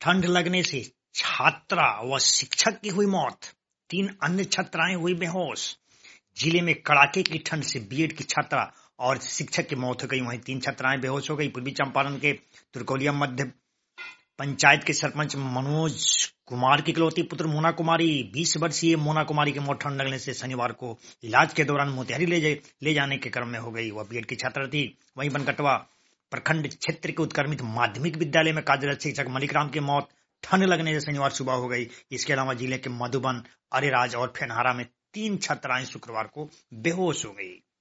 ठंड लगने से छात्रा व शिक्षक की हुई मौत, 3 अन्य छात्राएं हुई बेहोश। जिले में कड़ाके की ठंड से बीएड की छात्रा और शिक्षक की मौत हो गई, वहीं 3 छात्राएं बेहोश हो गई। पूर्वी चंपारण के तुरकौलिया मध्य पंचायत के सरपंच मनोज कुमार की इकलौती पुत्र मोना कुमारी 20 वर्षीय मोना कुमारी की मौत ठंड लगने से शनिवार को इलाज के दौरान मोतिहारी ले जाने के क्रम में हो गई। वह बीएड की छात्रा थी। वहीं बनकटवा प्रखंड क्षेत्र के उत्क्रमित माध्यमिक विद्यालय में कार्यरत शिक्षक मलिक राम की मौत ठंड लगने से शनिवार सुबह हो गई। इसके अलावा जिले के मधुबन, अरेराज और फेनहारा में 3 छात्राएं शुक्रवार को बेहोश हो गई।